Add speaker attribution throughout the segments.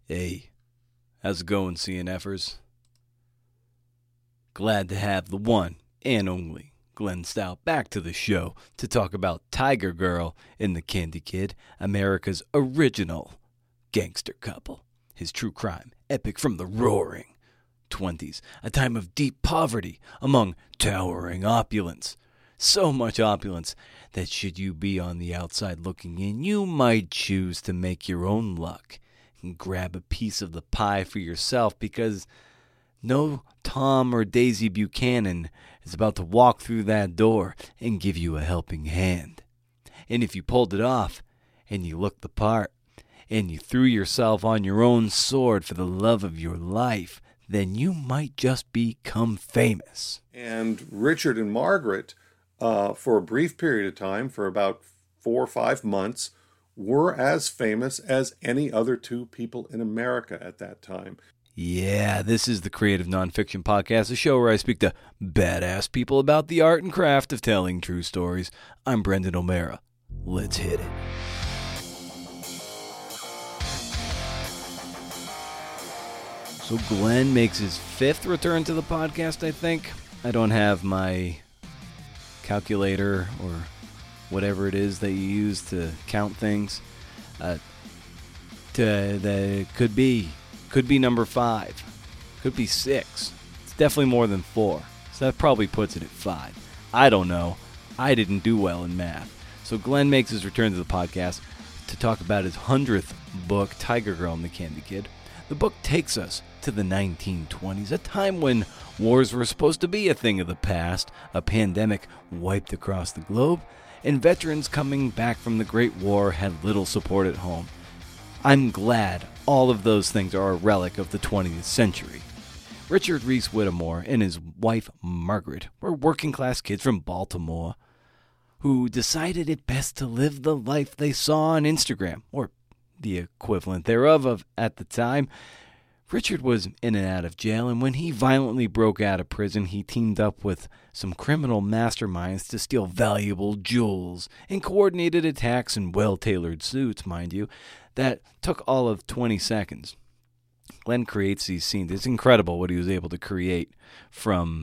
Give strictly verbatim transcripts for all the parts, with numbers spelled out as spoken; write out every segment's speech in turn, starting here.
Speaker 1: Hey, how's it going, C N Fers? Glad to have the one and only Glenn Stout back to the show to talk about Tiger Girl and the Candy Kid, America's original gangster couple. His true crime epic from the roaring twenties, a time of deep poverty among towering opulence. So much opulence that should you be on the outside looking in, you might choose to make your own luck and grab a piece of the pie for yourself, because no Tom or Daisy Buchanan is about to walk through that door and give you a helping hand. And if you pulled it off and you looked the part and you threw yourself on your own sword for the love of your life, then you might just become famous.
Speaker 2: And Richard and Margaret, uh, for a brief period of time, for about four or five months, were as famous as any other two people in America at that time.
Speaker 1: Yeah, this is the Creative Nonfiction Podcast, a show where I speak to badass people about the art and craft of telling true stories. I'm Brendan O'Mara. Let's hit it. So Glenn makes his fifth return to the podcast, I think. I don't have my calculator or whatever it is that you use to count things. Uh, to that could be could be number five, could be six. It's definitely more than four, so that probably puts it at five. I don't know. I didn't do well in math. So Glenn makes his return to the podcast to talk about his hundredth book, Tiger Girl and the Candy Kid. The book takes us to the nineteen twenties, a time when wars were supposed to be a thing of the past, a pandemic wiped across the globe, and veterans coming back from the Great War had little support at home. I'm glad all of those things are a relic of the twentieth century. Richard Reese Whittemore and his wife Margaret were working-class kids from Baltimore who decided it best to live the life they saw on Instagram, or the equivalent thereof of at the time. Richard was in and out of jail, and when he violently broke out of prison, he teamed up with some criminal masterminds to steal valuable jewels and coordinated attacks in well-tailored suits, mind you, that took all of twenty seconds. Glenn creates these scenes. It's incredible what he was able to create from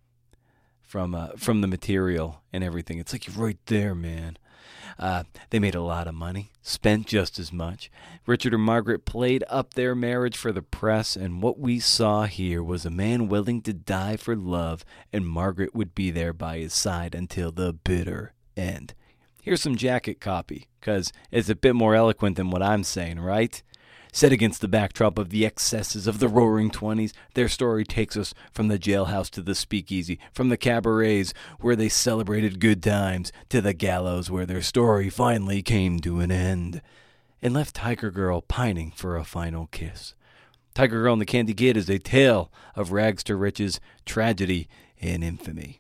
Speaker 1: from uh, from the material and everything. It's like, you're right there, man. Uh, they made a lot of money, spent just as much. Richard and Margaret played up their marriage for the press, and what we saw here was a man willing to die for love, and Margaret would be there by his side until the bitter end. Here's some jacket copy, because it's a bit more eloquent than what I'm saying, right? Set against the backdrop of the excesses of the roaring twenties, their story takes us from the jailhouse to the speakeasy, from the cabarets where they celebrated good times, to the gallows where their story finally came to an end, and left Tiger Girl pining for a final kiss. Tiger Girl and the Candy Kid is a tale of rags to riches, tragedy, and infamy.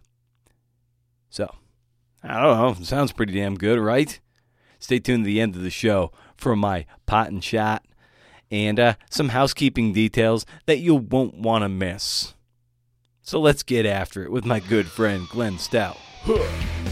Speaker 1: So, I don't know, sounds pretty damn good, right? Stay tuned to the end of the show for my pot and shot and uh, some housekeeping details that you won't want to miss. So let's get after it with my good friend Glenn Stout. Huh.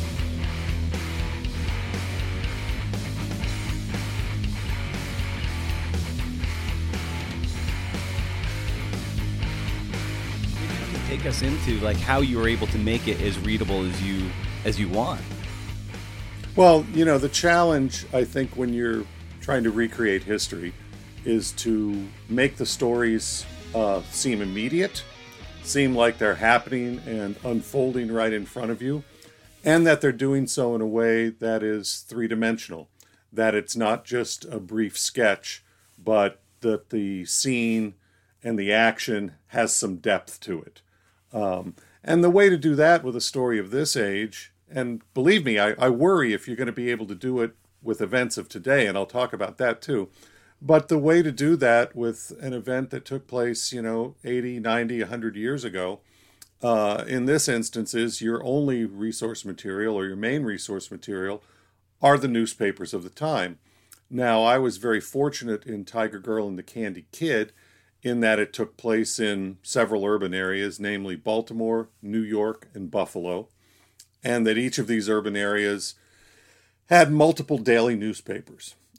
Speaker 1: Take us into like how you were able to make it as readable as you as you want.
Speaker 2: Well, you know, the challenge, I think, when you're trying to recreate history is to make the stories uh, seem immediate, seem like they're happening and unfolding right in front of you, and that they're doing so in a way that is three-dimensional, that it's not just a brief sketch, but that the scene and the action has some depth to it. Um, and the way to do that with a story of this age, and believe me, I, I worry if you're going to be able to do it with events of today, and I'll talk about that too. But the way to do that with an event that took place, you know, eighty, ninety, one hundred years ago, uh, in this instance is your only resource material or your main resource material are the newspapers of the time. Now, I was very fortunate in Tiger Girl and the Candy Kid in that it took place in several urban areas, namely Baltimore, New York, and Buffalo, and that each of these urban areas had multiple daily newspapers.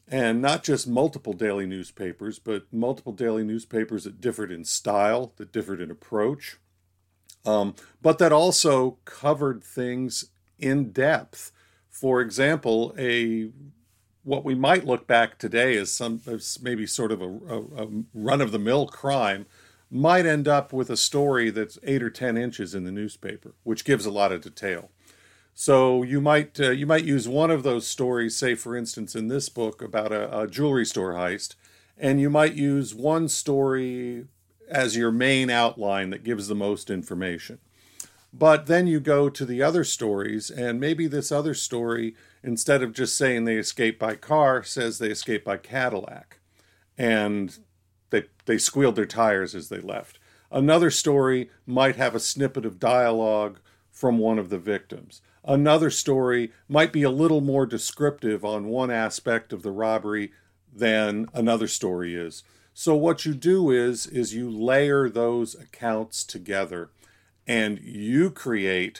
Speaker 2: and not just multiple daily newspapers, but multiple daily newspapers that differed in style, that differed in approach, um, but that also covered things in depth. For example, a what we might look back today as some as maybe sort of a, a, a run-of-the-mill crime might end up with a story that's eight or ten inches in the newspaper, which gives a lot of detail. So you might uh, you might use one of those stories, say for instance in this book about a, a jewelry store heist, and you might use one story as your main outline that gives the most information. But then you go to the other stories, and maybe this other story, instead of just saying they escaped by car, says they escaped by Cadillac. And they, they squealed their tires as they left. Another story might have a snippet of dialogue from one of the victims. Another story might be a little more descriptive on one aspect of the robbery than another story is. So what you do is, is you layer those accounts together, and you create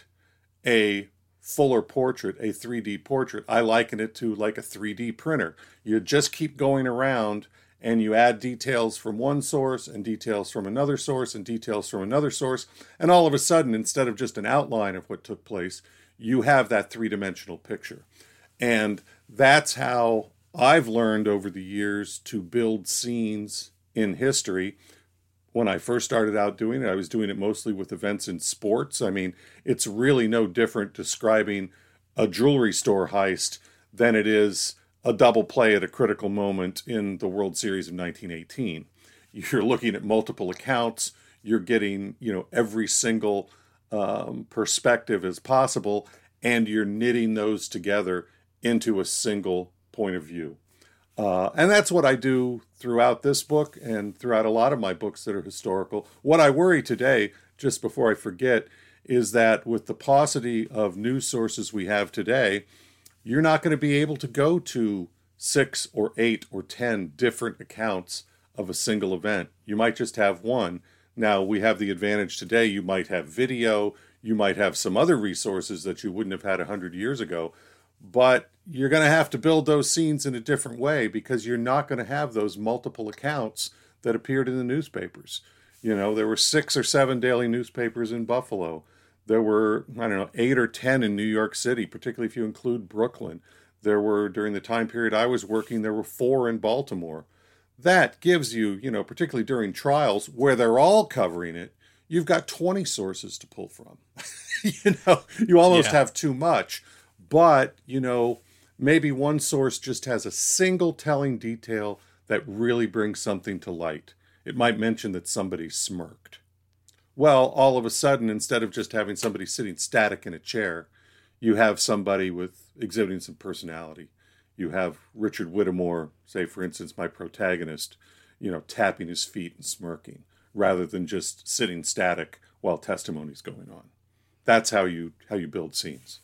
Speaker 2: a fuller portrait, a three D portrait. I liken it to like a three D printer. You just keep going around and you add details from one source and details from another source and details from another source. And all of a sudden, instead of just an outline of what took place, you have that three-dimensional picture. And that's how I've learned over the years to build scenes in history. When I first started out doing it, I was doing it mostly with events in sports. I mean, it's really no different describing a jewelry store heist than it is a double play at a critical moment in the World Series of nineteen eighteen. You're looking at multiple accounts. You're getting, you know, every single um, perspective as possible, and you're knitting those together into a single point of view. Uh, and that's what I do throughout this book and throughout a lot of my books that are historical. What I worry today, just before I forget, is that with the paucity of news sources we have today, you're not going to be able to go to six or eight or ten different accounts of a single event. You might just have one. Now, we have the advantage today. You might have video. You might have some other resources that you wouldn't have had one hundred years ago. But you're going to have to build those scenes in a different way because you're not going to have those multiple accounts that appeared in the newspapers. You know, there were six or seven daily newspapers in Buffalo. There were, I don't know, eight or ten in New York City, particularly if you include Brooklyn. There were, during the time period I was working, there were four in Baltimore. That gives you, you know, particularly during trials where they're all covering it, you've got twenty sources to pull from. You know, you almost yeah. have too much. But, you know, maybe one source just has a single telling detail that really brings something to light. It might mention that somebody smirked. Well, all of a sudden, instead of just having somebody sitting static in a chair, you have somebody with exhibiting some personality. You have Richard Whittemore, say, for instance, my protagonist, you know, tapping his feet and smirking, rather than just sitting static while testimony's going on. That's how you how you build scenes.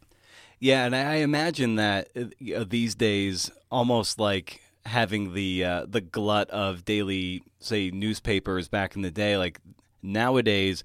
Speaker 1: Yeah, and I imagine that uh, these days, almost like having the uh, the glut of daily, say, newspapers back in the day, like nowadays,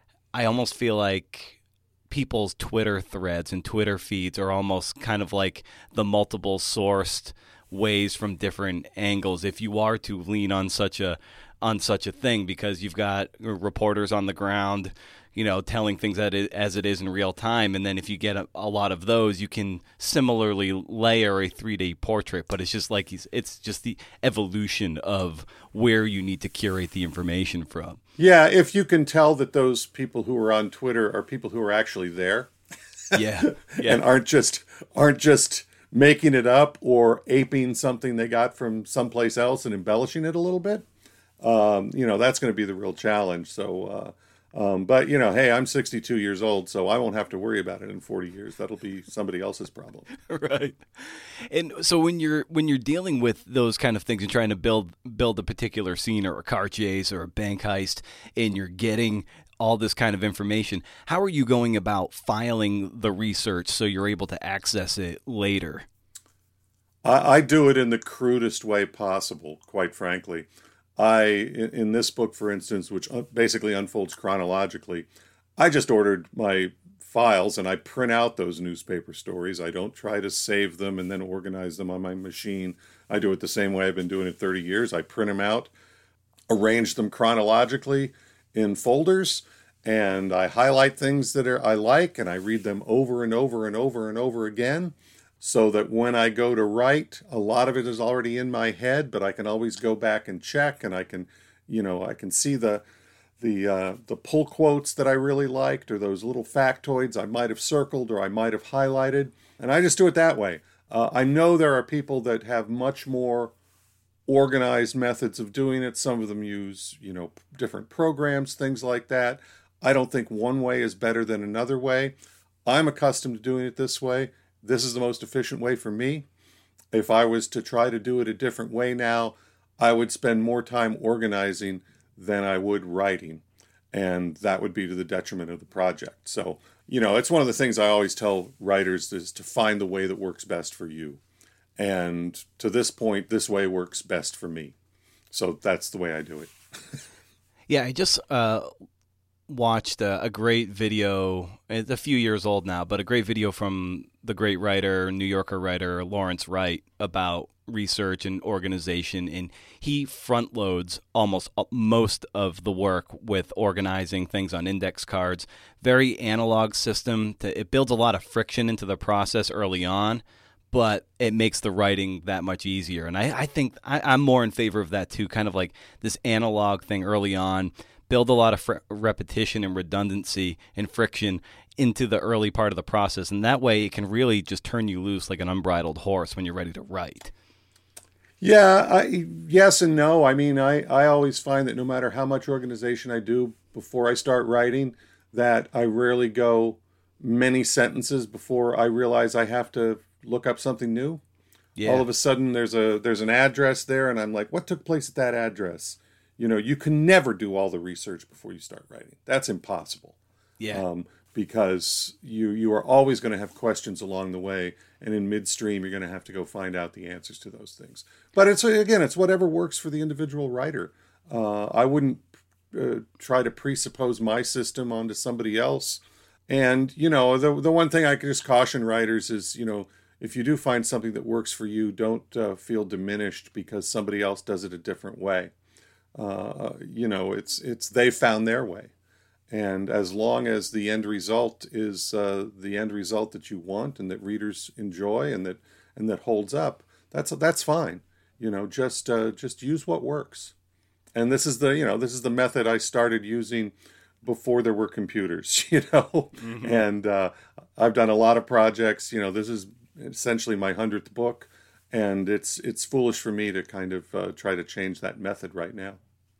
Speaker 1: I almost feel like people's Twitter threads and Twitter feeds are almost kind of like the multiple sourced ways from different angles. If you are to lean on such a on such a thing, because you've got reporters on the ground, you know, telling things that it, as it is in real time. And then if you get a, a lot of those, you can similarly layer a three D portrait. But it's just like it's just the evolution of where you need to curate the information from.
Speaker 2: Yeah, if you can tell that those people who are on Twitter are people who are actually there.
Speaker 1: Yeah, yeah.
Speaker 2: And aren't just aren't just making it up or aping something they got from someplace else and embellishing it a little bit. Um, you know, that's going to be the real challenge. So, uh, um, but, you know, hey, I'm sixty-two years old, so I won't have to worry about it in forty years. That'll be somebody else's problem.
Speaker 1: Right. And so when you're when you're dealing with those kind of things and trying to build build a particular scene or a car chase or a bank heist, and you're getting all this kind of information, how are you going about filing the research so you're able to access it later?
Speaker 2: I, I do it in the crudest way possible, quite frankly. I, in, in this book, for instance, which basically unfolds chronologically, I just ordered my files and I print out those newspaper stories. I don't try to save them and then organize them on my machine. I do it the same way I've been doing it thirty years. I print them out, arrange them chronologically in folders, and I highlight things that are, I like, and I read them over and over and over and over again, so that when I go to write, a lot of it is already in my head, but I can always go back and check, and I can, you know, I can see the the uh, the pull quotes that I really liked, or those little factoids I might have circled or I might have highlighted, and I just do it that way. Uh, I know there are people that have much more organized methods of doing it. Some of them use, you know, different programs, things like that. I don't think one way is better than another way. I'm accustomed to doing it this way. This is the most efficient way for me. If I was to try to do it a different way now, I would spend more time organizing than I would writing. And that would be to the detriment of the project. So, you know, it's one of the things I always tell writers is to find the way that works best for you. And to this point, this way works best for me. So that's the way I do it.
Speaker 1: Yeah, I just uh, watched a, a great video. It's a few years old now, but a great video from the great writer, New Yorker writer, Lawrence Wright, about research and organization. And he front loads almost most of the work with organizing things on index cards. Very analog system. To, it builds a lot of friction into the process early on, but it makes the writing that much easier. And I, I think I, I'm more in favor of that too, kind of like this analog thing early on, build a lot of fr- repetition and redundancy and friction into the early part of the process. And that way it can really just turn you loose like an unbridled horse when you're ready to write.
Speaker 2: Yeah, I, yes and no. I mean, I, I always find that no matter how much organization I do before I start writing, that I rarely go many sentences before I realize I have to look up something new. Yeah. All of a sudden there's a there's an address there, and I'm like, what took place at that address? You know, you can never do all the research before you start writing. That's impossible.
Speaker 1: Yeah.
Speaker 2: Um, because you you are always going to have questions along the way, and in midstream you're going to have to go find out the answers to those things. But it's again, it's whatever works for the individual writer. Uh, I wouldn't uh, try to presuppose my system onto somebody else. And you know, the the one thing I could just caution writers is, you know, if you do find something that works for you, don't uh, feel diminished because somebody else does it a different way. Uh, you know, it's it's they found their way, and as long as the end result is uh, the end result that you want and that readers enjoy and that and that holds up, that's that's fine. You know, just uh, just use what works. And this is the you know this is the method I started using before there were computers. You know, mm-hmm. and uh, I've done a lot of projects. You know, this is essentially my hundredth book, and it's it's foolish for me to kind of uh, try to change that method right now.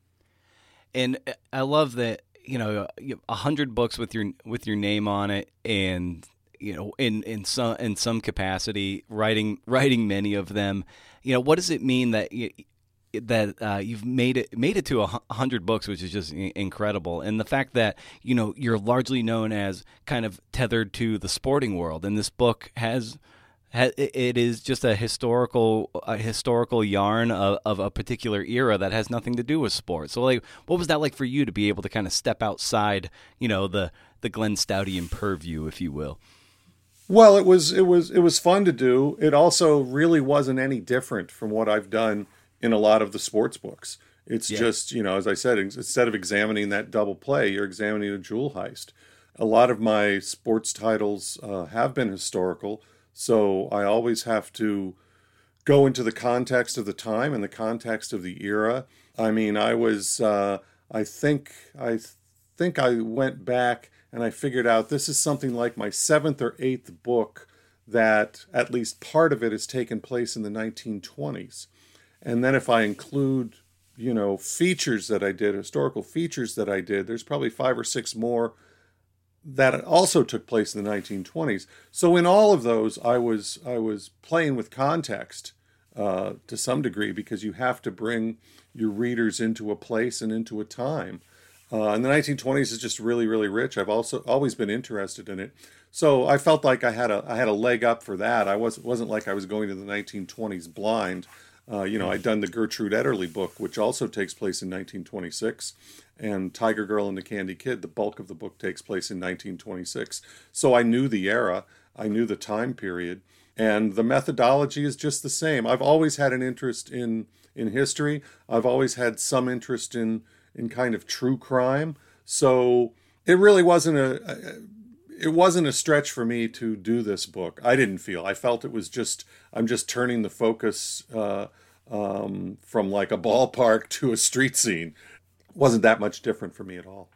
Speaker 1: And I love that, you know, a hundred books with your with your name on it, and you know, in in some in some capacity, writing writing many of them. You know, what does it mean that you, that uh, you've made it made it to a hundred books, which is just incredible, and the fact that, you know, you're largely known as kind of tethered to the sporting world, and this book has. It is just a historical, a historical yarn of, of a particular era that has nothing to do with sports. So, like, what was that like for you to be able to kind of step outside, you know, the the Glenn Stoutian purview, if you will?
Speaker 2: Well, it was it was it was fun to do. It also really wasn't any different from what I've done in a lot of the sports books. It's yeah. just, you know, as I said, instead of examining that double play, you're examining a jewel heist. A lot of my sports titles uh, have been historical. So I always have to go into the context of the time and the context of the era. I mean, I was, uh, I think, I think I went back and I figured out this is something like my seventh or eighth book that at least part of it has taken place in the nineteen twenties. And then if I include, you know, features that I did, historical features that I did, there's probably five or six more that also took place in the nineteen twenties. So in all of those, I was I was playing with context uh, to some degree, because you have to bring your readers into a place and into a time. Uh, and the nineteen twenties is just really, really rich. I've also always been interested in it, so I felt like I had a I had a leg up for that. I was wasn't like I was going to the nineteen twenties blind. Uh, you know, I'd done the Gertrude Ederle book, which also takes place in nineteen twenty-six. And Tiger Girl and the Candy Kid, the bulk of the book takes place in nineteen twenty-six. So I knew the era, I knew the time period, And the methodology is just the same. I've always had an interest in, in history. I've always had some interest in, in kind of true crime. So it really wasn't a, it wasn't a stretch for me to do this book. I didn't feel, I felt it was just, I'm just turning the focus uh, um, from like a ballpark to a street scene. It wasn't that much different for me at all.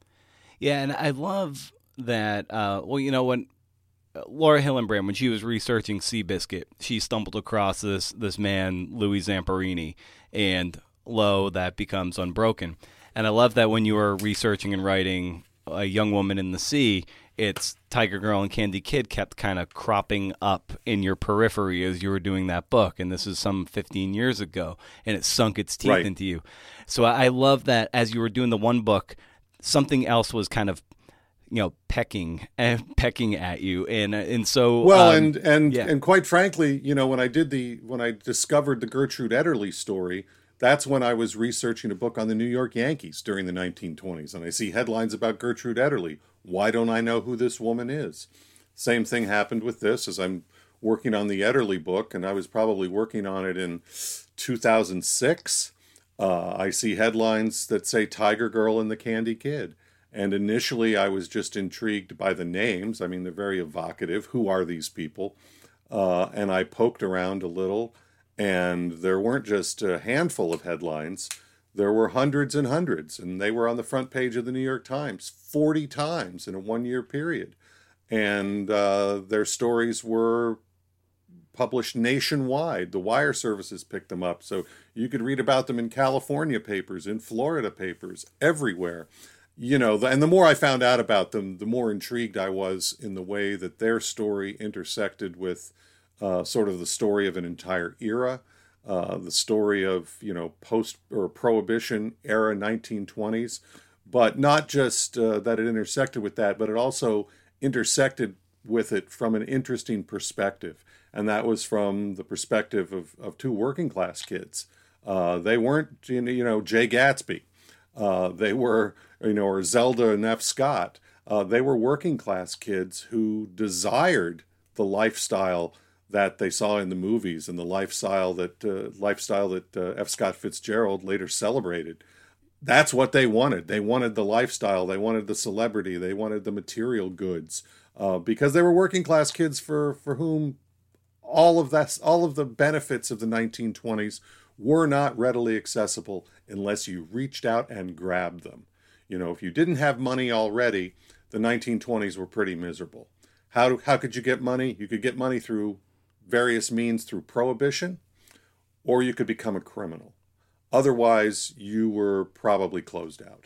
Speaker 1: Yeah, and I love that, uh, well, you know, when Laura Hillenbrand, when she was researching Seabiscuit, she stumbled across this this man, Louis Zamperini, and lo, that becomes Unbroken. And I love that when you were researching and writing A Young Woman in the Sea, it's Tiger Girl and Candy Kid kept kind of cropping up in your periphery as you were doing that book. And this is some fifteen years ago, and it sunk its teeth
Speaker 2: right.
Speaker 1: into you. So I love that as you were doing the one book, something else was kind of, you know, pecking and pecking at you. And and so
Speaker 2: well,
Speaker 1: um,
Speaker 2: and and
Speaker 1: yeah.
Speaker 2: and quite frankly, you know, when I did the when I discovered the Gertrude Ederle story, that's when I was researching a book on the New York Yankees during the nineteen twenties, and I see headlines about Gertrude Ederle. Why don't I know who this woman is? Same thing happened with this as I'm working on the Ederle book, and I was probably working on it in two thousand six. Uh, I see headlines that say Tiger Girl and the Candy Kid. And initially I was just intrigued by the names. I mean, they're very evocative. Who are these people? Uh, and I poked around a little, and there weren't just a handful of headlines. There were hundreds and hundreds, and they were on the front page of the New York Times forty times in a one-year period. And uh, their stories were published nationwide. The wire services picked them up, so you could read about them in California papers, in Florida papers, everywhere. You know, and the more I found out about them, the more intrigued I was in the way that their story intersected with uh, sort of the story of an entire era, uh, the story of, you know, post or Prohibition era nineteen twenties, but not just uh, that it intersected with that, but it also intersected with it from an interesting perspective. And that was from the perspective of, of two working class kids. Uh, they weren't, you know, Jay Gatsby. Uh, they were, you know, or Zelda and F. Scott. Uh, they were working class kids who desired the lifestyle that they saw in the movies and the lifestyle that uh, lifestyle that uh, F. Scott Fitzgerald later celebrated. That's what they wanted. They wanted the lifestyle. They wanted the celebrity. They wanted the material goods uh, because they were working class kids for for whom all of that, all of the benefits of the nineteen twenties were not readily accessible unless you reached out and grabbed them. You know, if you didn't have money already, the nineteen twenties were pretty miserable. How do, how could you get money? You could get money through various means, through prohibition, or you could become a criminal. Otherwise, you were probably closed out.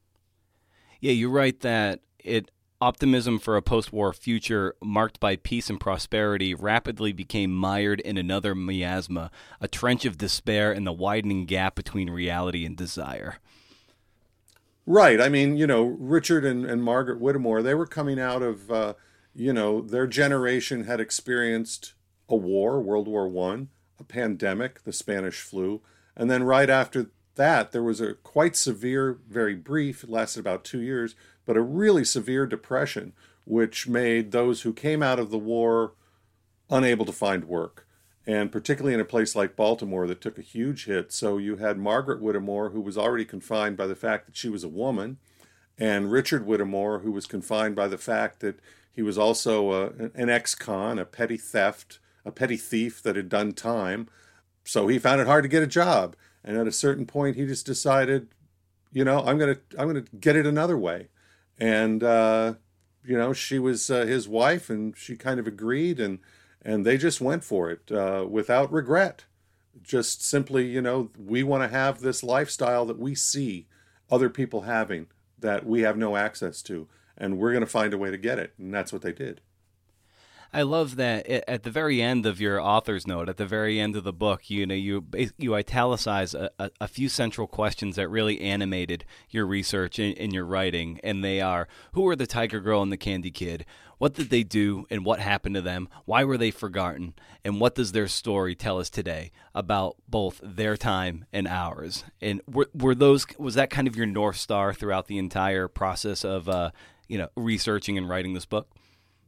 Speaker 1: Yeah, you write that it optimism for a post-war future marked by peace and prosperity rapidly became mired in another miasma, a trench of despair and the widening gap between reality and desire.
Speaker 2: Right. I mean, you know, Richard and, and Margaret Whittemore, they were coming out of, uh, you know, their generation had experienced a war, World War One, a pandemic, the Spanish flu, and then right after that, there was a quite severe, very brief, it lasted about two years, but a really severe depression, which made those who came out of the war unable to find work. And particularly in a place like Baltimore that took a huge hit. So you had Margaret Whittemore, who was already confined by the fact that she was a woman, and Richard Whittemore, who was confined by the fact that he was also a, an ex-con, a petty theft, a petty thief that had done time. So he found it hard to get a job. And at a certain point, he just decided, you know, I'm gonna I'm gonna get it another way. And uh, you know, she was uh, his wife, and she kind of agreed, and and they just went for it uh, without regret. Just simply, you know, we want to have this lifestyle that we see other people having that we have no access to, and we're going to find a way to get it. And that's what they did.
Speaker 1: I love that at the very end of your author's note, at the very end of the book, you know, you you italicize a, a, a few central questions that really animated your research in, in your writing, and they are: who were the Tiger Girl and the Candy Kid? What did they do, and what happened to them? Why were they forgotten? And what does their story tell us today about both their time and ours? And were were those was that kind of your North Star throughout the entire process of uh, you know researching and writing this book?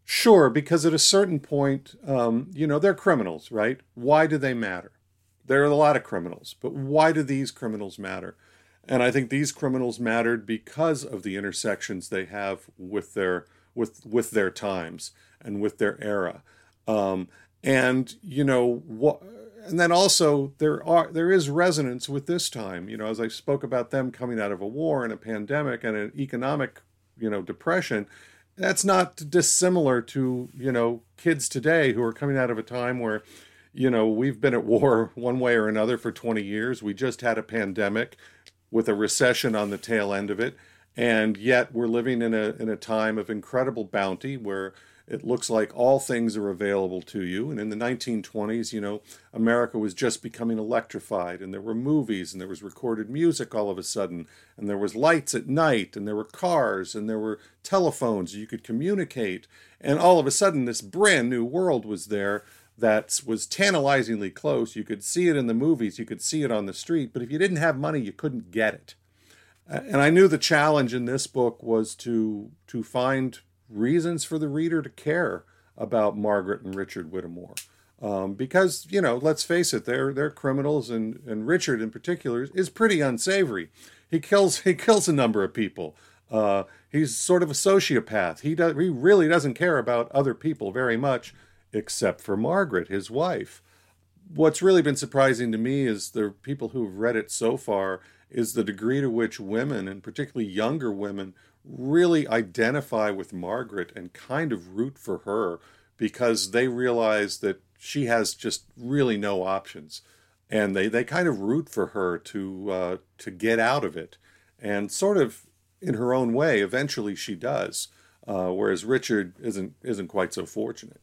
Speaker 2: Sure, because at a certain point, um, you know, they're criminals, right? Why do they matter? There are a lot of criminals, but why do these criminals matter? And I think these criminals mattered because of the intersections they have with their with with their times and with their era. Um, and you know what? And then also there are there is resonance with this time. You know, as I spoke about them coming out of a war and a pandemic and an economic, you know, depression. That's not dissimilar to, you know, kids today who are coming out of a time where, you know, we've been at war one way or another for twenty years. We just had a pandemic with a recession on the tail end of it. And yet we're living in a in a time of incredible bounty where it looks like all things are available to you. And in the nineteen twenties, you know, America was just becoming electrified, and there were movies, and there was recorded music all of a sudden, and there was lights at night, and there were cars, and there were telephones, you could communicate. And all of a sudden, this brand new world was there that was tantalizingly close. You could see it in the movies, you could see it on the street, but if you didn't have money, you couldn't get it. And I knew the challenge in this book was to to find reasons for the reader to care about Margaret and Richard Whittemore. Um, because, you know, let's face it, they're they're criminals, and, and Richard in particular is pretty unsavory. He kills he kills a number of people. Uh, he's sort of a sociopath. He does he really doesn't care about other people very much, except for Margaret, his wife. What's really been surprising to me is the people who've read it so far is the degree to which women, and particularly younger women, really identify with Margaret and kind of root for her because they realize that she has just really no options. And they, they kind of root for her to uh, to get out of it. And sort of in her own way, eventually she does. Uh, whereas Richard isn't isn't quite so fortunate.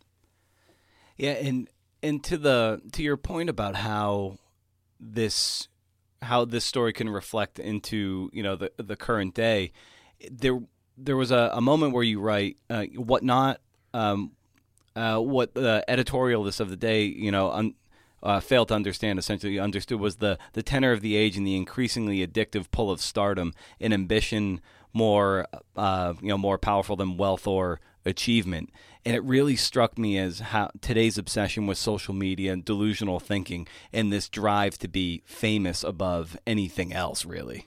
Speaker 1: Yeah, and and to the to your point about how this how this story can reflect into, you know, the the current day, there there was a, a moment where you write uh, what not um, uh, what the editorialists of the day, you know, un, uh, failed to understand. Essentially, understood was the the tenor of the age and the increasingly addictive pull of stardom, an ambition more uh, you know more powerful than wealth or achievement. And it really struck me as how today's obsession with social media and delusional thinking and this drive to be famous above anything else, really.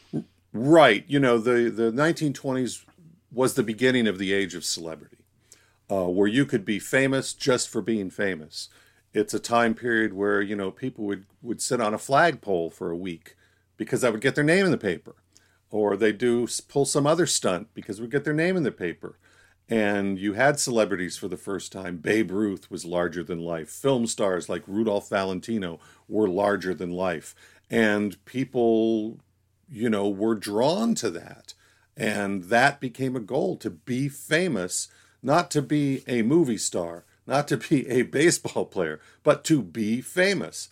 Speaker 2: Right. You know, the, the nineteen twenties was the beginning of the age of celebrity, uh, where you could be famous just for being famous. It's a time period where, you know, people would, would sit on a flagpole for a week because that would get their name in the paper. Or they do pull some other stunt because it would get their name in the paper. And you had celebrities for the first time. Babe Ruth was larger than life. Film stars like Rudolph Valentino were larger than life. And people, you know, were drawn to that. And that became a goal, to be famous, not to be a movie star, not to be a baseball player, but to be famous.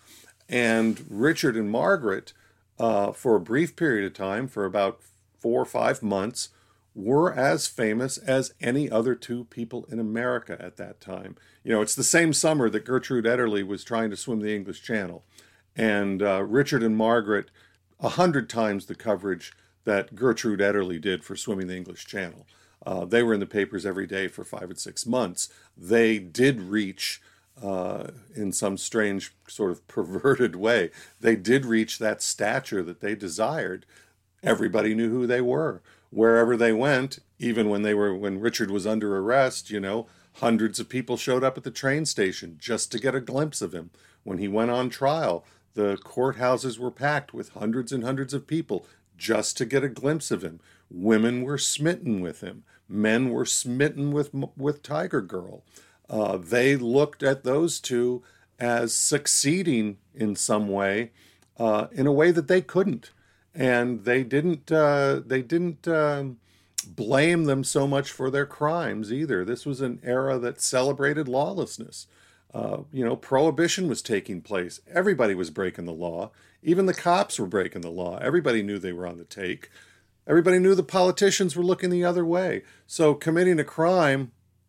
Speaker 2: And Richard and Margaret, uh, for a brief period of time, for about four or five months, were as famous as any other two people in America at that time. You know, it's the same summer that Gertrude Ederle was trying to swim the English Channel. And uh, Richard and Margaret, a hundred times the coverage that Gertrude Ederle did for swimming the English Channel. Uh, they were in the papers every day for five and six months. They did reach, uh, in some strange sort of perverted way, they did reach that stature that they desired. Everybody knew who they were. Wherever they went, even when they were when Richard was under arrest, you know, hundreds of people showed up at the train station just to get a glimpse of him. When he went on trial, the courthouses were packed with hundreds and hundreds of people just to get a glimpse of him. Women were smitten with him. Men were smitten with with Tiger Girl. Uh, they looked at those two as succeeding in some way, uh, in a way that they couldn't. And they didn't uh, they didn't um, blame them so much for their crimes either. This was an era that celebrated lawlessness. Uh, you know, prohibition was taking place. Everybody was breaking the law. Even the cops were breaking the law. Everybody knew they were on the take. Everybody knew the politicians were looking the other way. So committing a crime,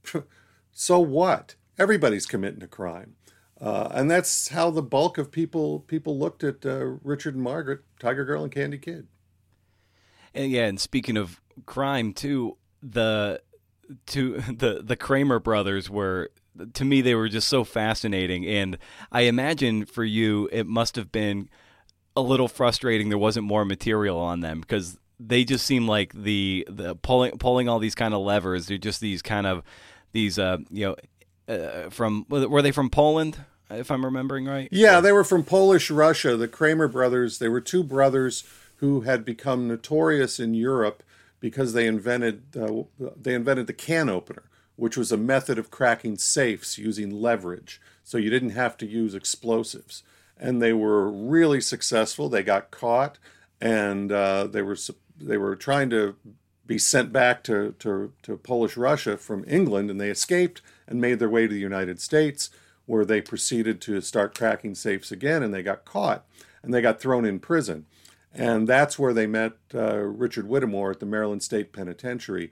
Speaker 2: so what? Everybody's committing a crime. Uh, and that's how the bulk of people people looked at uh, Richard and Margaret, Tiger Girl and Candy Kid.
Speaker 1: And yeah, and speaking of crime too, the to the the Kramer brothers were, to me, they were just so fascinating, and I imagine for you it must have been a little frustrating there wasn't more material on them, because they just seem like the the pulling pulling all these kind of levers. They're just these kind of these uh you know uh, from were they from Poland, if I'm remembering right?
Speaker 2: Yeah, they were from Polish Russia. The Kramer brothers, they were two brothers who had become notorious in Europe because they invented uh, they invented the can opener, which was a method of cracking safes using leverage. So you didn't have to use explosives. And they were really successful. They got caught, and uh, they were they were trying to be sent back to, to, to Polish Russia from England, and they escaped and made their way to the United States, where they proceeded to start cracking safes again, and they got caught, and they got thrown in prison. And that's where they met uh, Richard Whittemore at the Maryland State Penitentiary.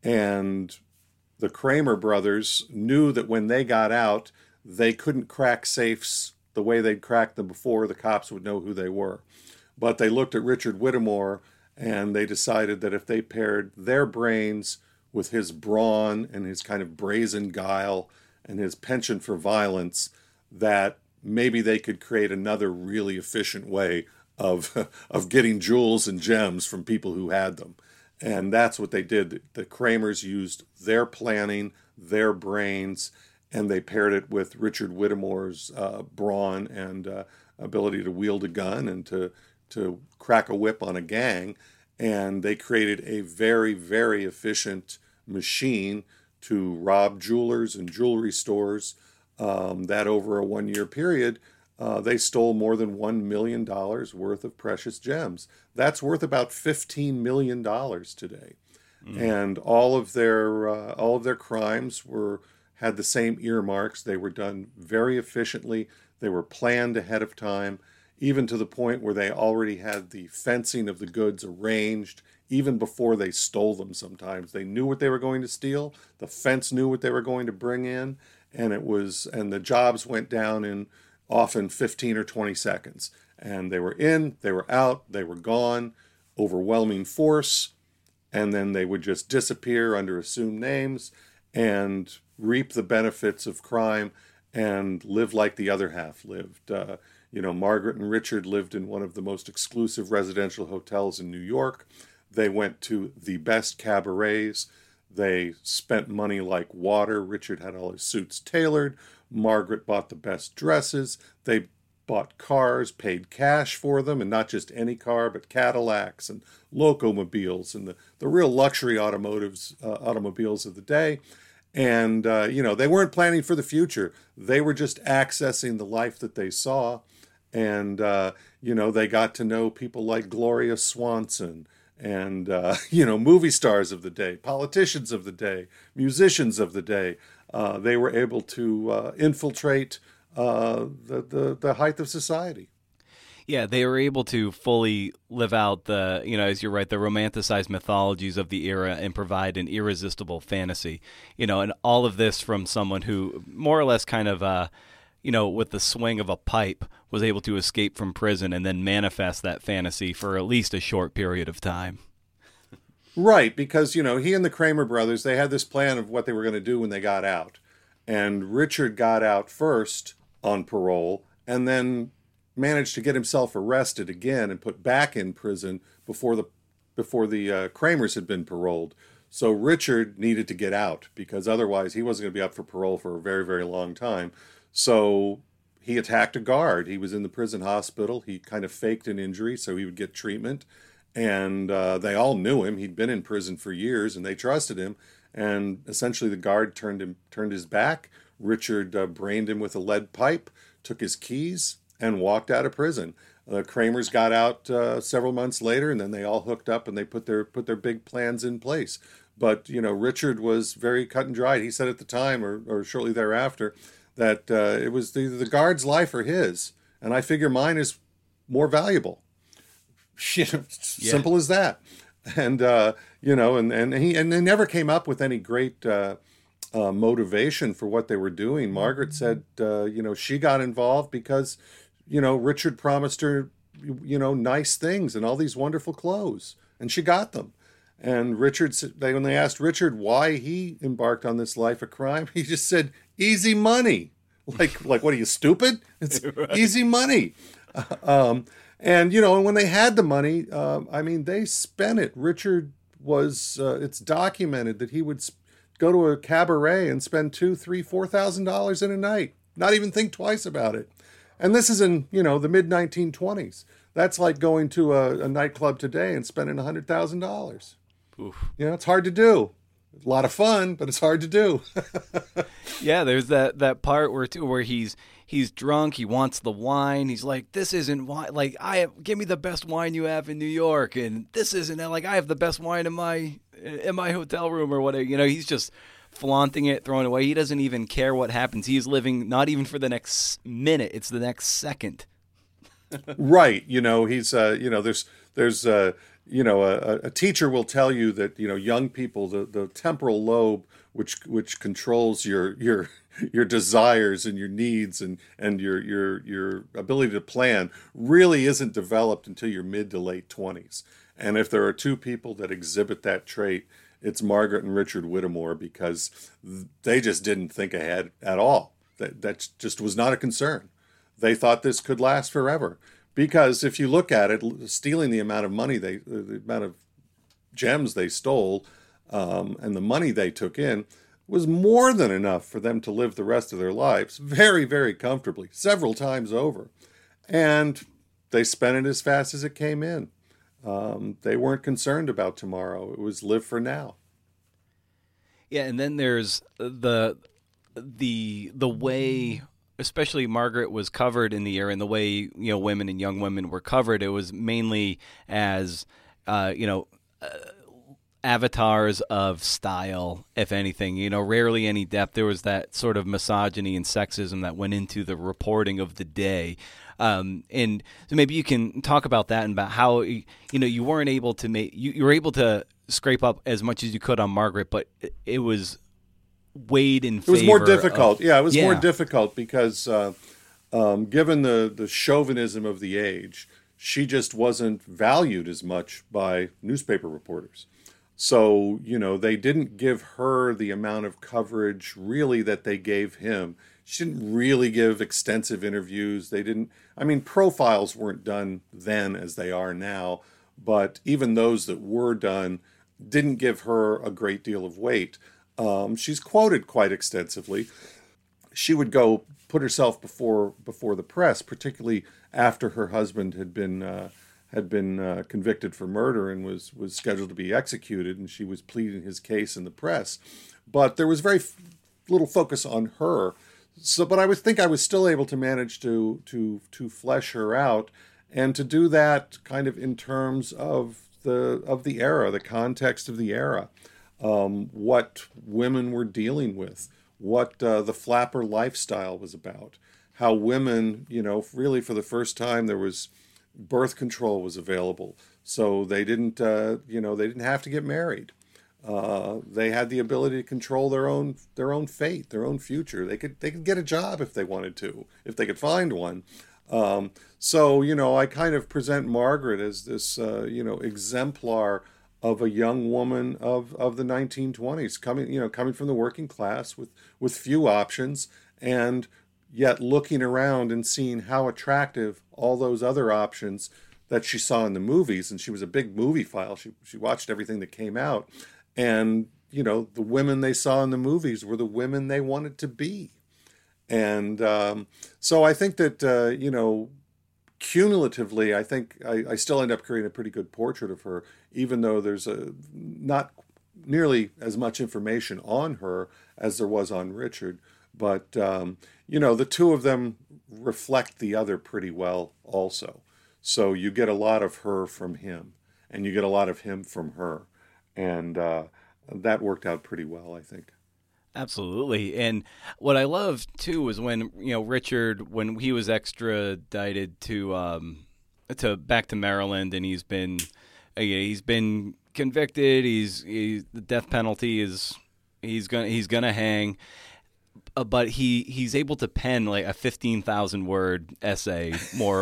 Speaker 2: And the Kramer brothers knew that when they got out, they couldn't crack safes the way they'd cracked them before. The cops would know who they were. But they looked at Richard Whittemore, and they decided that if they paired their brains with his brawn and his kind of brazen guile and his penchant for violence, that maybe they could create another really efficient way of of getting jewels and gems from people who had them. And that's what they did. The Kramers used their planning, their brains, and they paired it with Richard Whittemore's uh, brawn and uh, ability to wield a gun and to to crack a whip on a gang. And they created a very, very efficient machine to rob jewelers and jewelry stores. Um, that over a one-year period, uh, they stole more than one million dollars worth of precious gems. That's worth about fifteen million dollars today. Mm. And all of their uh, all of their crimes were had the same earmarks. They were done very efficiently. They were planned ahead of time, even to the point where they already had the fencing of the goods arranged, even before they stole them sometimes. They knew what they were going to steal. The fence knew what they were going to bring in, and it was and the jobs went down in often fifteen or twenty seconds. And they were in, they were out, they were gone, overwhelming force, and then they would just disappear under assumed names and reap the benefits of crime and live like the other half lived. Uh, you know, Margaret and Richard lived in one of the most exclusive residential hotels in New York. They went to the best cabarets. They spent money like water. Richard had all his suits tailored. Margaret bought the best dresses. They bought cars, paid cash for them, and not just any car, but Cadillacs and locomobiles and the, the real luxury automotives, uh, automobiles of the day. And, uh, you know, they weren't planning for the future. They were just accessing the life that they saw. And, uh, you know, they got to know people like Gloria Swanson and, uh, you know, movie stars of the day, politicians of the day, musicians of the day. Uh, they were able to uh, infiltrate uh, the, the, the height of society.
Speaker 1: Yeah, they were able to fully live out the, you know, as you're right, the romanticized mythologies of the era and provide an irresistible fantasy. You know, and all of this from someone who more or less kind of, uh, you know, with the swing of a pipe was able to escape from prison and then manifest that fantasy for at least a short period of time.
Speaker 2: Right, because, you know, he and the Kramer brothers, they had this plan of what they were going to do when they got out. And Richard got out first on parole and then managed to get himself arrested again and put back in prison before the before the uh, Kramers had been paroled. So Richard needed to get out because otherwise he wasn't going to be up for parole for a very, very long time. So he attacked a guard. He was in the prison hospital. He kind of faked an injury so he would get treatment. And uh, they all knew him. He'd been in prison for years and they trusted him. And essentially the guard turned him turned his back. Richard uh, brained him with a lead pipe, took his keys, and walked out of prison. The Kramers got out uh, several months later, and then they all hooked up and they put their put their big plans in place. But you know, Richard was very cut and dried. He said at the time, or, or shortly thereafter, that uh, it was the the guard's life or his, and I figure mine is more valuable. You know,
Speaker 1: yeah.
Speaker 2: Simple as that. And uh, you know, and and he and they never came up with any great Uh, Uh, motivation for what they were doing. Margaret said, uh, you know, she got involved because, you know, Richard promised her, you know, nice things and all these wonderful clothes, and she got them. And Richard, they, when they asked Richard why he embarked on this life of crime, he just said, easy money. Like, like, what are you, stupid? It's right. Easy money. Um, and, you know, and when they had the money, um, I mean, they spent it. Richard was, uh, it's documented that he would sp- go to a cabaret and spend two, three, four thousand dollars in a night. Not even think twice about it. And this is in, you know, the mid nineteen twenties. That's like going to a, a nightclub today and spending one hundred thousand dollars. Oof. You know, it's hard to do. A lot of fun, but it's hard to do.
Speaker 1: Yeah, there's that, that part where too where he's he's drunk, he wants the wine. He's like, "This isn't wine. Like, I have, give me the best wine you have in New York, and this isn't like I have the best wine in my in my hotel room or whatever." You know, he's just flaunting it, throwing it away. He doesn't even care what happens. He's living not even for the next minute; it's the next second.
Speaker 2: Right. You know, he's uh, you know, there's there's uh, you know, a, a teacher will tell you that, you know, young people, the, the temporal lobe, which which controls your your your desires and your needs and, and your your your ability to plan, really isn't developed until your mid to late twenties. And if there are two people that exhibit that trait, it's Margaret and Richard Whittemore, because they just didn't think ahead at all. That that just was not a concern. They thought this could last forever. Because if you look at it, stealing the amount of money they, the amount of gems they stole, um, and the money they took in was more than enough for them to live the rest of their lives very, very comfortably, several times over. And they spent it as fast as it came in. Um, they weren't concerned about tomorrow. It was live for now.
Speaker 1: Yeah, and then there's the the the way, especially Margaret was covered in the era, and the way, you know, women and young women were covered, it was mainly as, uh, you know, uh, avatars of style, if anything. You know, rarely any depth. There was that sort of misogyny and sexism that went into the reporting of the day. Um, and so maybe you can talk about that and about how, you know, you weren't able to make, you, you were able to scrape up as much as you could on Margaret, but it, it was weighed in favor.
Speaker 2: It was more difficult.
Speaker 1: Of,
Speaker 2: yeah, it was
Speaker 1: yeah.
Speaker 2: more difficult because uh, um, given the, the chauvinism of the age, she just wasn't valued as much by newspaper reporters. So, you know, they didn't give her the amount of coverage really that they gave him. She didn't really give extensive interviews. They didn't, I mean, profiles weren't done then as they are now, but even those that were done didn't give her a great deal of weight. Um, she's quoted quite extensively. She would go put herself before before the press, particularly after her husband had been uh, had been uh, convicted for murder and was was scheduled to be executed, and she was pleading his case in the press. But there was very f- little focus on her. So, but I would think I was still able to manage to to to flesh her out, and to do that kind of in terms of the of the era, the context of the era. Um, what women were dealing with, what uh, the flapper lifestyle was about, how women, you know, really for the first time there was birth control was available, so they didn't, uh, you know, they didn't have to get married. Uh, they had the ability to control their own their own fate, their own future. They could they could get a job if they wanted to, if they could find one. Um, so you know, I kind of present Margaret as this, uh, you know, exemplar of a young woman of, of the nineteen twenties, coming, you know, coming from the working class with, with few options, and yet looking around and seeing how attractive all those other options that she saw in the movies. And she was a big movie file. She she watched everything that came out. And, you know, the women they saw in the movies were the women they wanted to be. And um, so I think that, uh, you know, cumulatively, I think I, I still end up creating a pretty good portrait of her, even though there's a, not nearly as much information on her as there was on Richard. But, um, you know, the two of them reflect the other pretty well also. So you get a lot of her from him, and you get a lot of him from her. And uh, that worked out pretty well, I think.
Speaker 1: Absolutely. And what I love too was when, you know, Richard, when he was extradited to um to back to Maryland, and he's been uh, he's been convicted, he's, he's the death penalty is he's going to he's going to hang, uh, but he he's able to pen like a fifteen thousand word essay more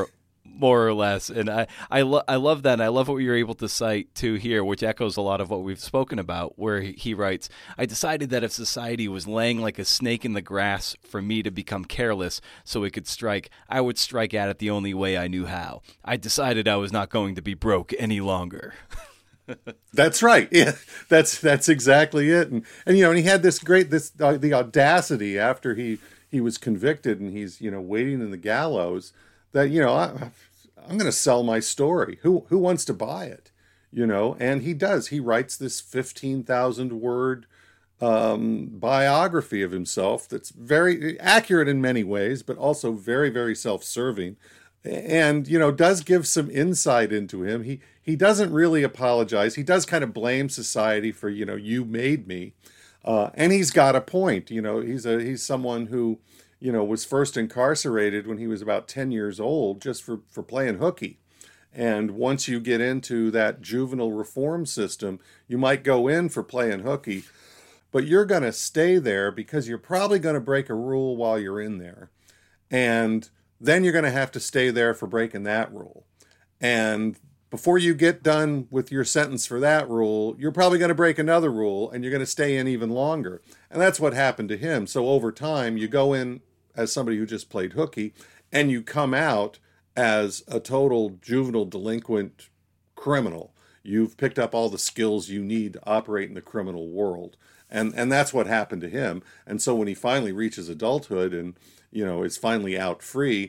Speaker 1: more or less. And I, I, lo- I love that. And I love what you're able to cite too here, which echoes a lot of what we've spoken about, where he, he writes, I decided that if society was laying like a snake in the grass for me to become careless so it could strike, I would strike at it the only way I knew how. I decided I was not going to be broke any longer.
Speaker 2: That's right. Yeah, that's that's exactly it. And and you know, and he had this great this uh, the audacity after he he was convicted and he's you know waiting in the gallows that you know I, I'm going to sell my story. Who who wants to buy it? You know, and he does. He writes this fifteen thousand word um, biography of himself that's very accurate in many ways, but also very very self-serving. And, you know, does give some insight into him. He he doesn't really apologize. He does kind of blame society for, you know, you made me. Uh, and he's got a point. You know, he's a he's someone who, you know, was first incarcerated when he was about ten years old just for, for playing hooky. And once you get into that juvenile reform system, you might go in for playing hooky, but you're going to stay there because you're probably going to break a rule while you're in there. And then you're going to have to stay there for breaking that rule. And before you get done with your sentence for that rule, you're probably going to break another rule and you're going to stay in even longer. And that's what happened to him. So over time, you go in as somebody who just played hooky and you come out as a total juvenile delinquent criminal. You've picked up all the skills you need to operate in the criminal world. And and that's what happened to him. And so when he finally reaches adulthood and you know, is finally out free,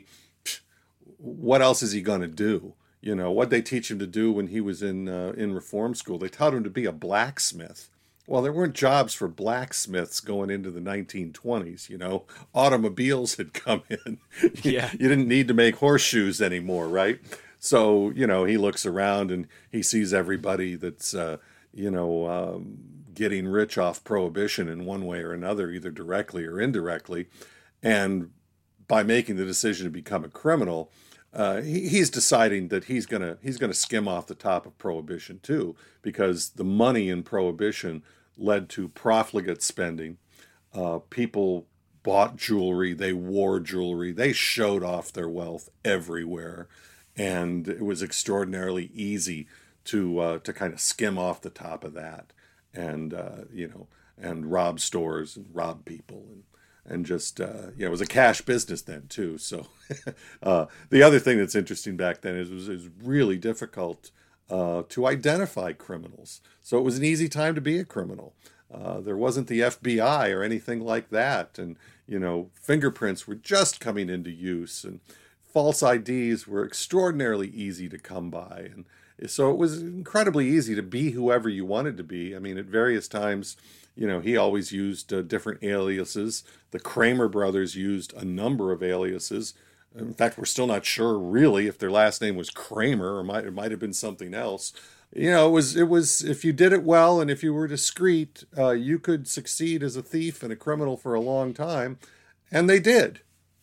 Speaker 2: what else is he going to do? You know, what they teach him to do when he was in uh, in reform school, they taught him to be a blacksmith. Well, there weren't jobs for blacksmiths going into the nineteen twenties, you know. Automobiles had come in.
Speaker 1: Yeah.
Speaker 2: You didn't need to make horseshoes anymore, right? So, you know, he looks around and he sees everybody that's, uh, you know, um, getting rich off prohibition in one way or another, either directly or indirectly. And by making the decision to become a criminal, uh, he, he's deciding that he's gonna he's gonna skim off the top of prohibition too, because the money in prohibition led to profligate spending. Uh, people bought jewelry, they wore jewelry, they showed off their wealth everywhere, and it was extraordinarily easy to uh, to kind of skim off the top of that, and uh, you know, and rob stores and rob people and. And just, uh, you know, it was a cash business then, too. So uh, the other thing that's interesting back then is it was, it was really difficult uh, to identify criminals. So it was an easy time to be a criminal. Uh, there wasn't the F B I or anything like that. And, you know, fingerprints were just coming into use. And false I Ds were extraordinarily easy to come by. And so it was incredibly easy to be whoever you wanted to be. I mean, at various times, you know, he always used uh, different aliases. The Kramer brothers used a number of aliases. In fact, we're still not sure really if their last name was Kramer or might it might have been something else. You know, it was it was if you did it well and if you were discreet, uh, you could succeed as a thief and a criminal for a long time, and they did.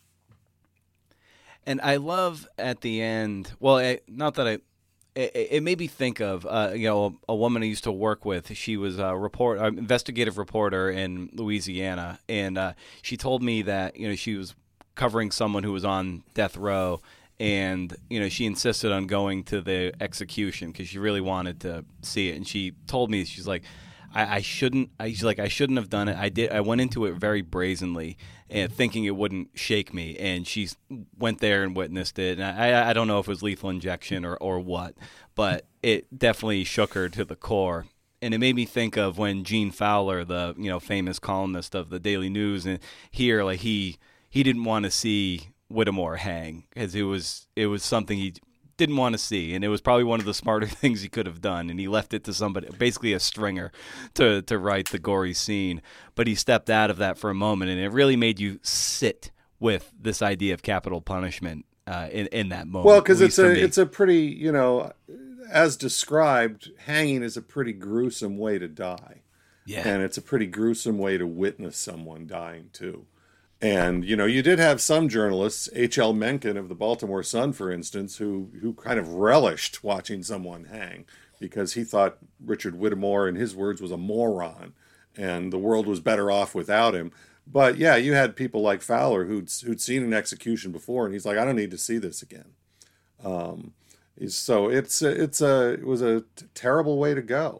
Speaker 1: And I love at the end. Well, I, not that I. It, it made me think of, uh, you know, a, a woman I used to work with. She was a report, an investigative reporter in Louisiana, and uh, she told me that, you know, she was covering someone who was on death row, and, you know, she insisted on going to the execution because she really wanted to see it. And she told me, she's like, I, I shouldn't. I she's like, I shouldn't have done it. I did. I went into it very brazenly, and thinking it wouldn't shake me. And she went there and witnessed it. And I, I don't know if it was lethal injection or, or what, but it definitely shook her to the core. And it made me think of when Gene Fowler, the you know famous columnist of the Daily News, and here like he he didn't want to see Whittemore hang because it was it was something he didn't want to see, and it was probably one of the smarter things he could have done, and he left it to somebody, basically a stringer, to to write the gory scene. But he stepped out of that for a moment, and it really made you sit with this idea of capital punishment uh, in in that moment.
Speaker 2: Well, because it's a it's a pretty, you know, as described, hanging is a pretty gruesome way to die.
Speaker 1: Yeah,
Speaker 2: and it's a pretty gruesome way to witness someone dying too. And, you know, you did have some journalists, H L Mencken of the Baltimore Sun, for instance, who, who kind of relished watching someone hang because he thought Richard Whittemore, in his words, was a moron and the world was better off without him. But, yeah, you had people like Fowler who'd, who'd seen an execution before, and he's like, I don't need to see this again. Um, so it's a, it's a it was a t- terrible way to go.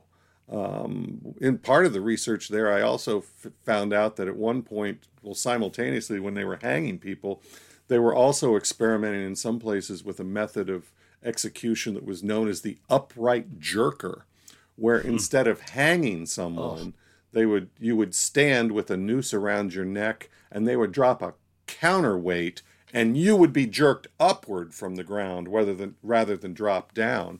Speaker 2: Um, in part of the research there, I also f- found out that at one point, well, simultaneously when they were hanging people, they were also experimenting in some places with a method of execution that was known as the upright jerker, where hmm. instead of hanging someone, oh. they would you would stand with a noose around your neck, and they would drop a counterweight, and you would be jerked upward from the ground rather than rather than drop down.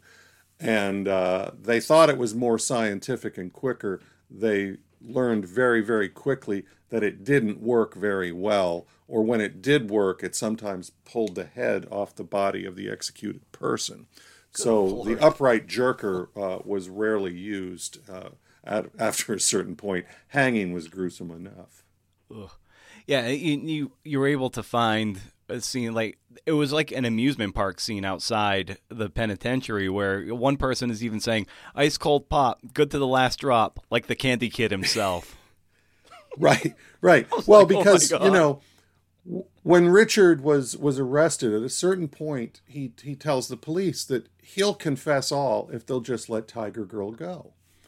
Speaker 2: And uh, they thought it was more scientific and quicker. They learned very, very quickly that it didn't work very well, or when it did work, it sometimes pulled the head off the body of the executed person. Good so Lord. The upright jerker uh, was rarely used uh, at, after a certain point. Hanging was gruesome enough.
Speaker 1: Ugh. Yeah, you, you you were able to find a scene, like it was like an amusement park scene outside the penitentiary where one person is even saying ice cold pop, good to the last drop, like the Candy Kid himself.
Speaker 2: Right, right. Well, like, because oh you know, when Richard was was arrested, at a certain point, he he tells the police that he'll confess all if they'll just let Tiger Girl go,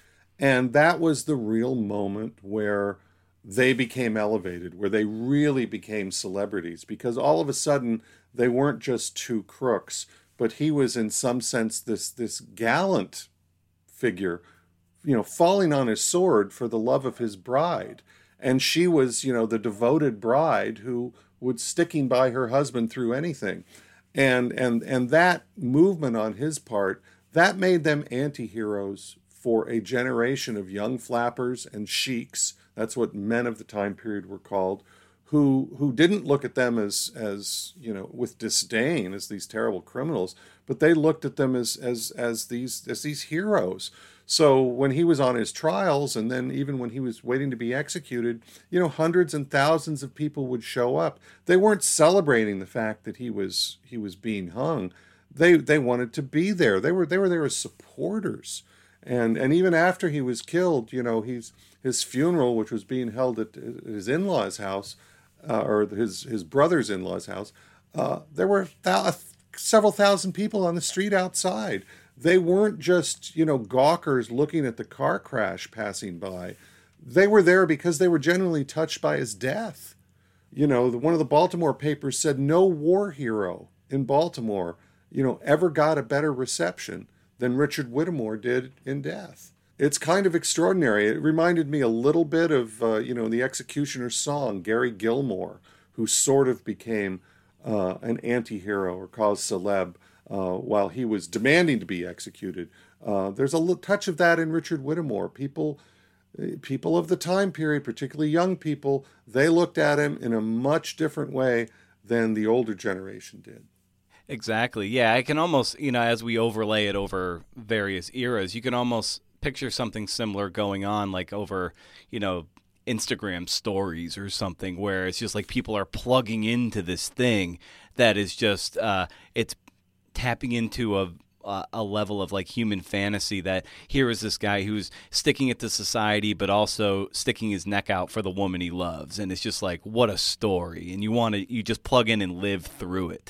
Speaker 2: and that was the real moment where they became elevated, where they really became celebrities, because all of a sudden they weren't just two crooks, but he was in some sense this this gallant figure, you know, falling on his sword for the love of his bride. And she was, you know, the devoted bride who was sticking by her husband through anything. And and and that movement on his part, that made them anti-heroes for a generation of young flappers and sheiks. That's what men of the time period were called, who who didn't look at them as as you know with disdain as these terrible criminals, but they looked at them as as as these as these heroes. So when he was on his trials, and then even when he was waiting to be executed, you know, hundreds and thousands of people would show up. They weren't celebrating the fact that he was he was being hung. They they wanted to be there. They were they were there as supporters. And and even after he was killed, you know, he's his funeral, which was being held at his in-laws' house, uh, or his his brother's in-laws' house, uh, there were th- several thousand people on the street outside. They weren't just, you know, gawkers looking at the car crash passing by. They were there because they were genuinely touched by his death. You know, the, one of the Baltimore papers said no war hero in Baltimore, you know, ever got a better reception than Richard Whittemore did in death. It's kind of extraordinary. It reminded me a little bit of, uh, you know, the Executioner's Song, Gary Gilmore, who sort of became uh, an anti-hero or cause celeb uh, while he was demanding to be executed. Uh, there's a little touch of that in Richard Whittemore. People, people of the time period, particularly young people, they looked at him in a much different way than the older generation did.
Speaker 1: Exactly. Yeah, I can almost, you know, as we overlay it over various eras, you can almost picture something similar going on, like over, you know, Instagram stories or something, where it's just like people are plugging into this thing that is just, uh, it's tapping into a a level of like human fantasy, that here is this guy who's sticking it to society, but also sticking his neck out for the woman he loves. And it's just like, what a story. And you want to, you just plug in and live through it.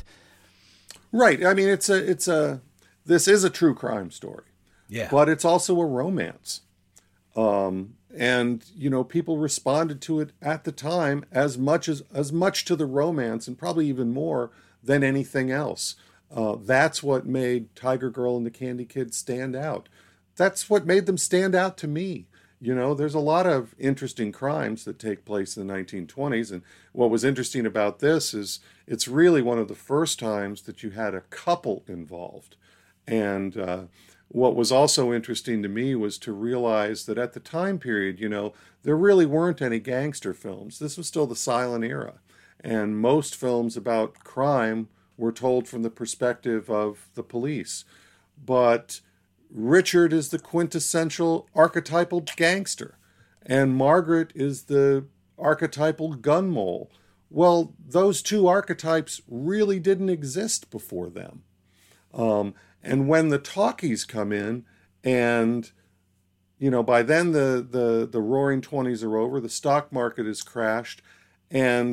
Speaker 2: Right. I mean, it's a, it's a, this is a true crime story.
Speaker 1: Yeah.
Speaker 2: But it's also a romance. Um, and, you know, people responded to it at the time as much as, as much to the romance, and probably even more than anything else. Uh, that's what made Tiger Girl and the Candy Kid stand out. That's what made them stand out to me. You know, there's a lot of interesting crimes that take place in the nineteen twenties. And what was interesting about this is it's really one of the first times that you had a couple involved. And uh, what was also interesting to me was to realize that at the time period, you know, there really weren't any gangster films. This was still the silent era. And most films about crime were told from the perspective of the police. But Richard is the quintessential archetypal gangster, and Margaret is the archetypal gun mole. Well, those two archetypes really didn't exist before them. Um, and when the talkies come in, and, you know, by then the, the, the roaring twenties are over, the stock market has crashed, and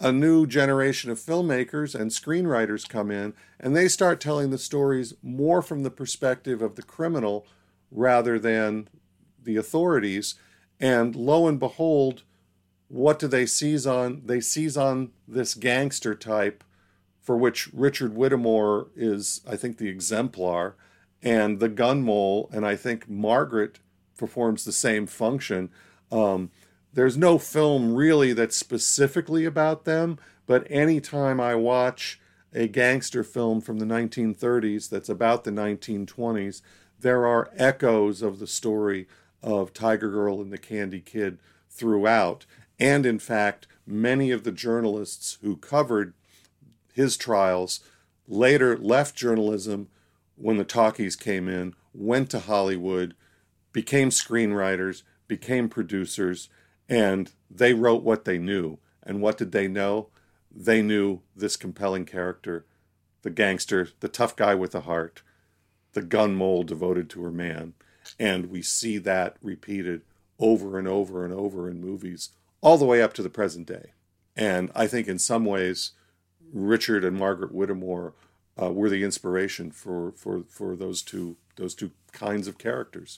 Speaker 2: a new generation of filmmakers and screenwriters come in, and they start telling the stories more from the perspective of the criminal rather than the authorities. And lo and behold, what do they seize on? They seize on this gangster type, for which Richard Whittemore is, I think, the exemplar, and the gun mole, and I think Margaret performs the same function. Um, there's no film really that's specifically about them, but anytime I watch a gangster film from the nineteen thirties that's about the nineteen twenties, there are echoes of the story of Tiger Girl and the Candy Kid throughout. And in fact, many of the journalists who covered his trials later left journalism when the talkies came in, went to Hollywood, became screenwriters, became producers, and they wrote what they knew. And what did they know? They knew this compelling character, the gangster, the tough guy with a heart, the gun mole devoted to her man. And we see that repeated over and over and over in movies, all the way up to the present day. And I think in some ways, Richard and Margaret Whittemore uh, were the inspiration for, for, for those two those two kinds of characters.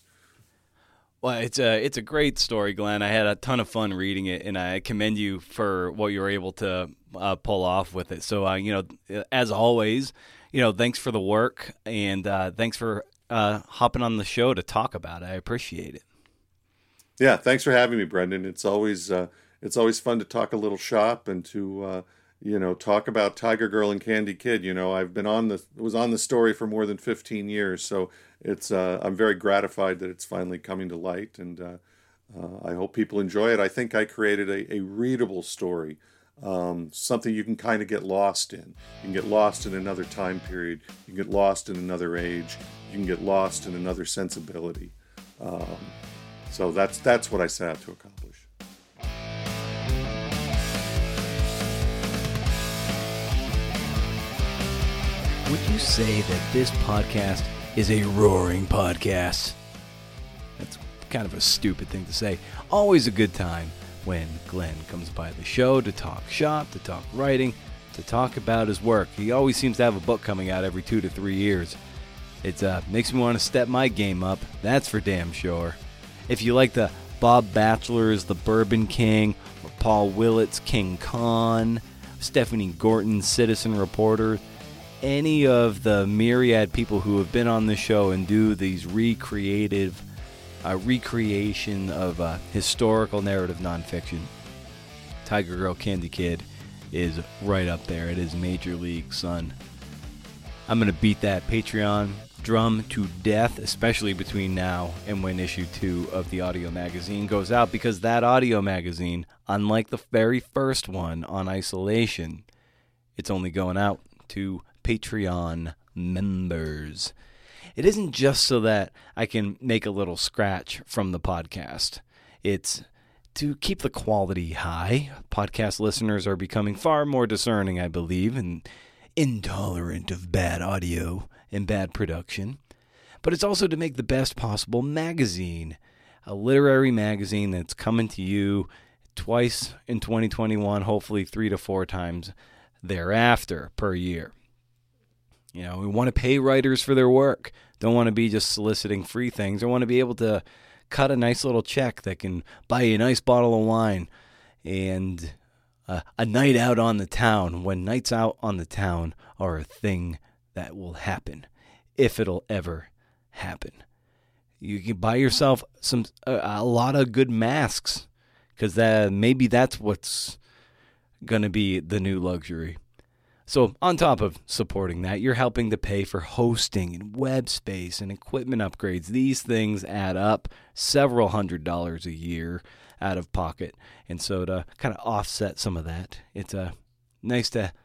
Speaker 1: Well, it's a it's a great story, Glenn. I had a ton of fun reading it, and I commend you for what you were able to uh, pull off with it. So, uh, you know, as always, you know, thanks for the work, and uh, thanks for uh, hopping on the show to talk about it. I appreciate it.
Speaker 2: Yeah, thanks for having me, Brendan. It's always uh, it's always fun to talk a little shop and to uh, you know talk about Tiger Girl and Candy Kid. You know, I've been on the was on the story for more than fifteen years, so. It's uh, I'm very gratified that it's finally coming to light, and uh, uh, I hope people enjoy it. I think I created a, a readable story, um, something you can kind of get lost in. You can get lost in another time period. You can get lost in another age. You can get lost in another sensibility. Um, so that's that's what I set out to accomplish.
Speaker 1: Would you say that this podcast is a roaring podcast? That's kind of a stupid thing to say. Always a good time when Glenn comes by the show to talk shop, to talk writing, to talk about his work. He always seems to have a book coming out every two to three years. It uh, makes me want to step my game up, that's for damn sure. If you like the Bob Batchelor's The Bourbon King, or Paul Willett's King Khan, Stephanie Gorton's Citizen Reporter, any of the myriad people who have been on the show and do these recreative uh, recreation of uh, historical narrative nonfiction, Tiger Girl, Candy Kid is right up there. It is Major League, son. I'm going to beat that Patreon drum to death, especially between now and when issue two of the audio magazine goes out, because that audio magazine, unlike the very first one on isolation, it's only going out to Patreon members. It isn't just so that I can make a little scratch from the podcast. It's to keep the quality high. Podcast listeners are becoming far more discerning, I believe, and intolerant of bad audio and bad production. But it's also to make the best possible magazine, a literary magazine that's coming to you twice in twenty twenty-one, hopefully three to four times thereafter per year. You know, we want to pay writers for their work. Don't want to be just soliciting free things. I want to be able to cut a nice little check that can buy you a nice bottle of wine and uh, a night out on the town, when nights out on the town are a thing that will happen, if it'll ever happen. You can buy yourself some a, a lot of good masks, because that, maybe that's what's going to be the new luxury. So on top of supporting that, you're helping to pay for hosting and web space and equipment upgrades. These things add up several hundred dollars a year out of pocket. And so to kind of offset some of that, it's uh, nice to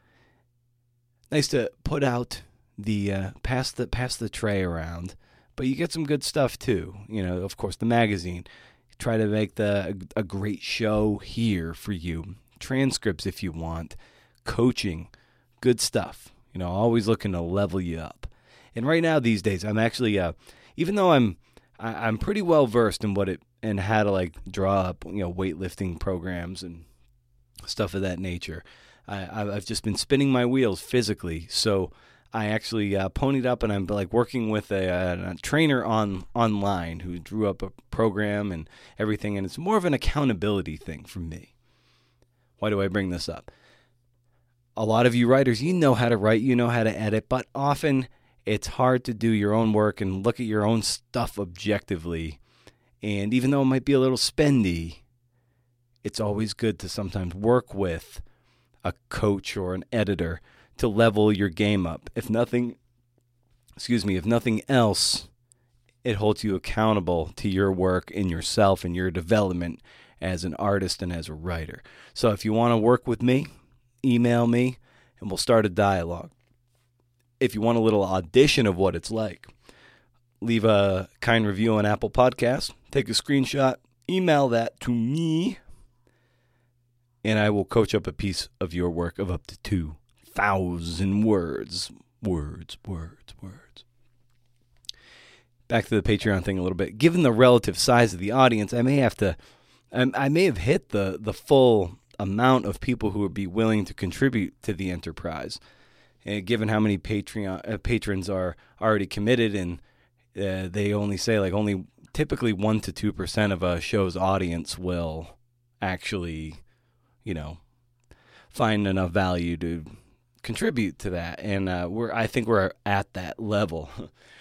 Speaker 1: nice to put out the uh, pass the pass the tray around. But you get some good stuff too. You know, of course, the magazine. Try to make the a great show here for you. Transcripts if you want. Coaching. Good stuff, you know, always looking to level you up. And right now, these days, I'm actually, uh, even though I'm, I, I'm pretty well versed in what it and how to like draw up, you know, weightlifting programs and stuff of that nature. I, I've just been spinning my wheels physically. So I actually uh, ponied up, and I'm like working with a, a, a trainer on online who drew up a program and everything, and it's more of an accountability thing for me. Why do I bring this up? A lot of you writers, you know how to write, you know how to edit, but often it's hard to do your own work and look at your own stuff objectively. And even though it might be a little spendy, it's always good to sometimes work with a coach or an editor to level your game up. If nothing, excuse me, if nothing else, it holds you accountable to your work and yourself and your development as an artist and as a writer. So if you want to work with me, email me and we'll start a dialogue. If you want a little audition of what it's like, leave a kind review on Apple Podcasts, take a screenshot, email that to me, and I will coach up a piece of your work of up to two thousand words. Words, words, words. Back to the Patreon thing a little bit. Given the relative size of the audience, I may have to, I, I may have hit the, the full amount of people who would be willing to contribute to the enterprise. And given how many Patreon uh, patrons are already committed, and uh, they only say like only typically one to two percent of a show's audience will actually, you know, find enough value to contribute to that, and uh, we're I think we're at that level.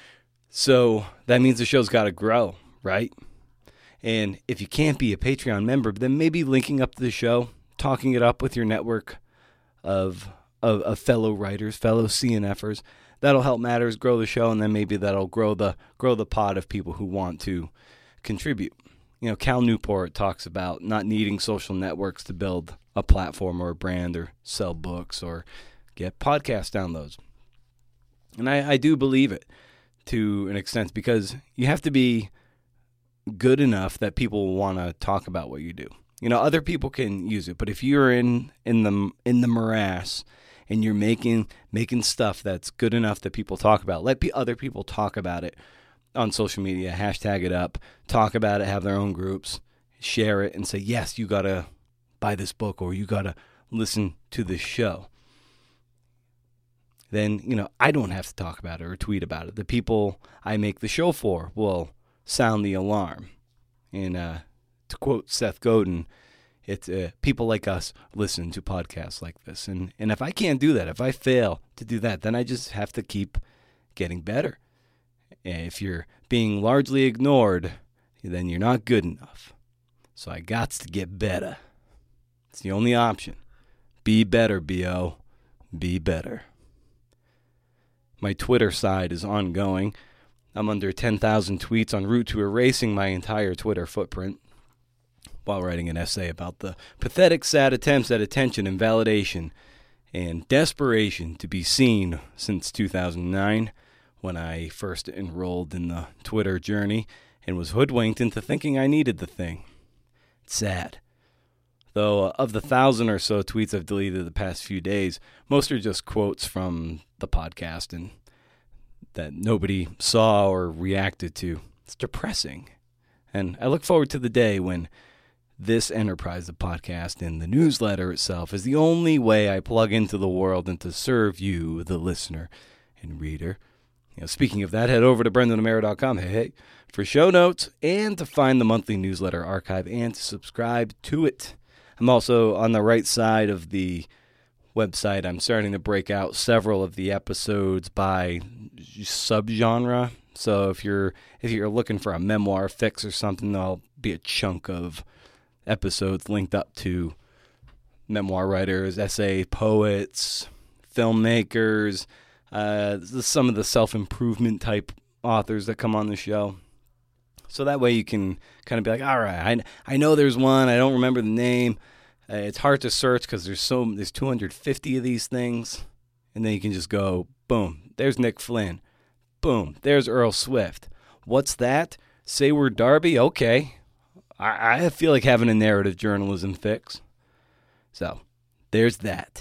Speaker 1: So that means the show's got to grow, right? And if you can't be a Patreon member, then maybe linking up to the show, talking it up with your network of of, of fellow writers, fellow C N Fers, that'll help matters grow the show, and then maybe that'll grow the grow the pod of people who want to contribute. You know, Cal Newport talks about not needing social networks to build a platform or a brand or sell books or get podcast downloads. And I, I do believe it to an extent, because you have to be good enough that people want to talk about what you do. You know, other people can use it, but if you're in in the in the morass and you're making making stuff that's good enough that people talk about, let pe- other people talk about it on social media, hashtag it up, talk about it, have their own groups, share it, and say, yes, you got to buy this book or you got to listen to this show. Then, you know, I don't have to talk about it or tweet about it. The people I make the show for will sound the alarm. And uh, to quote Seth Godin, it's uh, people like us listen to podcasts like this. And, and if I can't do that, if I fail to do that, then I just have to keep getting better. And if you're being largely ignored, then you're not good enough. So I got to get better. It's the only option. Be better, B O. Be better. My Twitter side is ongoing. I'm under ten thousand tweets en route to erasing my entire Twitter footprint while writing an essay about the pathetic, sad attempts at attention and validation and desperation to be seen since two thousand nine, when I first enrolled in the Twitter journey and was hoodwinked into thinking I needed the thing. It's sad. Though uh, of the thousand or so tweets I've deleted the past few days, most are just quotes from the podcast and that nobody saw or reacted to. It's depressing. And I look forward to the day when this enterprise, the podcast, and the newsletter itself is the only way I plug into the world and to serve you, the listener and reader. You know, speaking of that, head over to brendan o'meara dot com, hey, hey, for show notes and to find the monthly newsletter archive and to subscribe to it. I'm also on the right side of the website. I'm starting to break out several of the episodes by subgenre. So if you're if you're looking for a memoir fix or something, there'll be a chunk of episodes linked up to memoir writers, essay poets, filmmakers, uh, some of the self-improvement type authors that come on the show. So that way you can kind of be like, all right, I, I know there's one. I don't remember the name. Uh, it's hard to search because there's so there's two hundred fifty of these things. And then you can just go, boom, there's Nick Flynn. Boom, there's Earl Swift. What's that? Sayward Darby? Okay. I, I feel like having a narrative journalism fix. So there's that.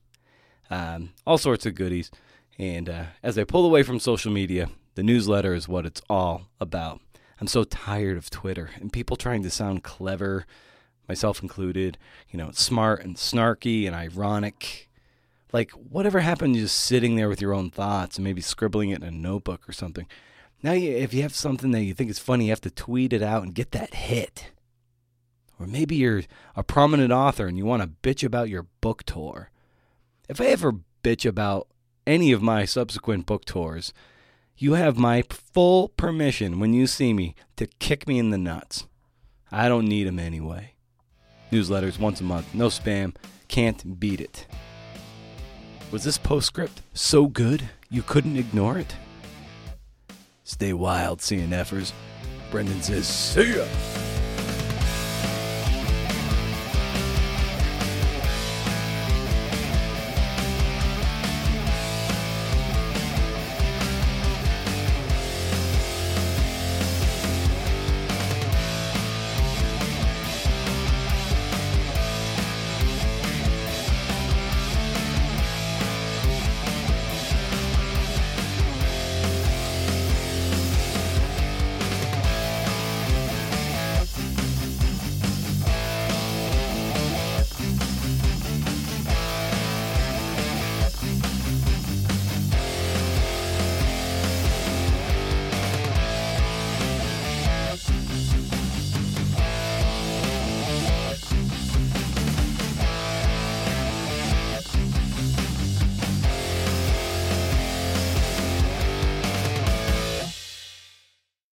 Speaker 1: Um, all sorts of goodies. And uh, as I pull away from social media, the newsletter is what it's all about. I'm so tired of Twitter and people trying to sound clever. myself included, you know, smart and snarky and ironic. Like, whatever happened to just sitting there with your own thoughts and maybe scribbling it in a notebook or something? Now, you, if you have something that you think is funny, you have to tweet it out and get that hit. Or maybe you're a prominent author and you want to bitch about your book tour. If I ever bitch about any of my subsequent book tours, you have my full permission when you see me to kick me in the nuts. I don't need them anyway. Newsletters once a month, no spam, can't beat it. Was this postscript so good you couldn't ignore it? Stay wild, C N Fers. Brendan says, see ya!